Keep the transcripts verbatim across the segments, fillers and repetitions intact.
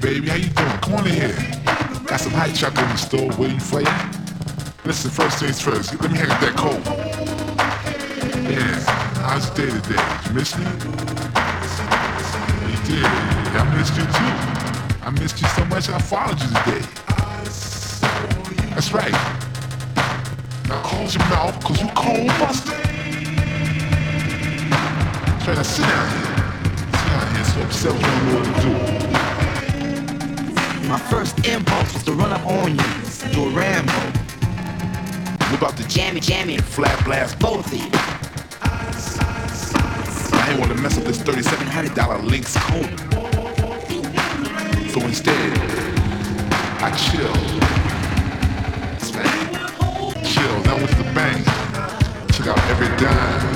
baby. How you doing? Come on in here. Got some hot chocolate in the store waiting for you. Listen, first things first. Let me hang up that coat. Yeah. How's your day today? Did you miss me? You did. I missed you too. I missed you so much I followed you today. That's right. Now close your mouth, cause you cold busted. That's right, now sit down here. Sit down here so upset with you know what to do. My first impulse was to run up on you, do a Rambo. We're about to Jam it, jam it, flat blast both of you. I ain't wanna mess up this thirty-seven hundred dollar Lynx coat. So instead, I chill. That's right. Chill, then I went to the bank. Took out every dime.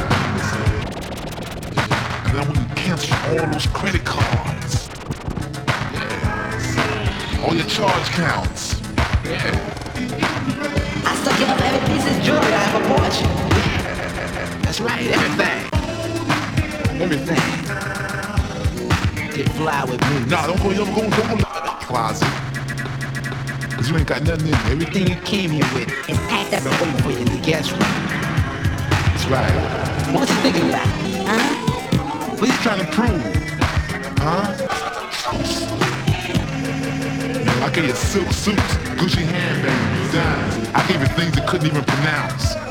And then I went and canceled all those credit cards. Yeah. All your charge counts. Yeah. I stuck it up every piece of jewelry I ever bought you. That's right, everything. Everything. Get fly with me. Nah, don't go, don't go, don't go in the closet. Cause you ain't got nothing in there. Everything you came here with is packed up and waiting for you in the guest room. That's right. What you thinking about? Huh? What you trying to prove? Huh? You know, I gave you silk suits, Gucci handbags, dimes. I gave you things you couldn't even pronounce.